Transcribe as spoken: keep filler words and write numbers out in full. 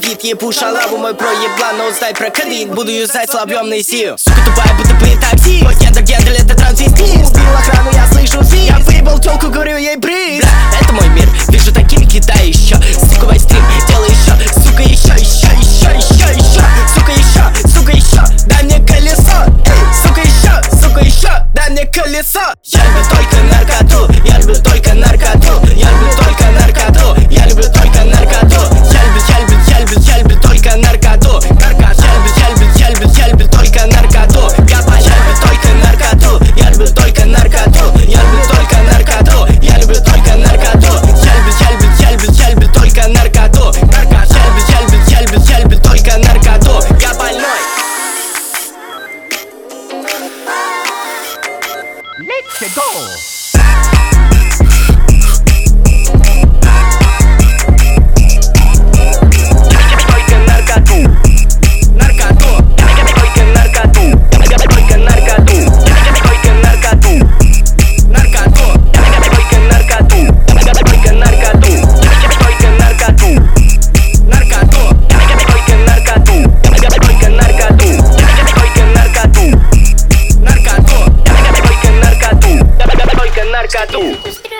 гид, ебу шалаву, мой проеблан, но узнай про кредит. Буду юзать слабьем на сил. Сука тупая, будто при такси. Мой гендер, гендер, это трансвестит. Убил охрану, я слышу свист. Я выебал тёлку, говорю ей приз. Бля, это мой мир, вижу такими Китай еще. Сука, вай стрим, делай еще. Сука, еще, еще, еще, еще, еще. Сука, еще, сука, еще, дай мне колесо. Эй, сука, еще, сука, еще, дай мне колесо. Я люблю только наркоту, я люблю только наркоту. Я люблю только наркоту, я люблю только наркоту. Я люблю, я люблю, я люблю, я люблю только наркоту. Наркоту, я люблю, я люблю, я люблю, я люблю только наркоту. Я люблю только наркоту, я люблю только наркоту. Я люблю только наркоту, я люблю только наркоту. Я люблю, я люблю, я люблю, я люблю только наркоту. Наркоту, я люблю, я люблю, я люблю, я люблю только наркоту. Я больной. Let's go! Наркоту.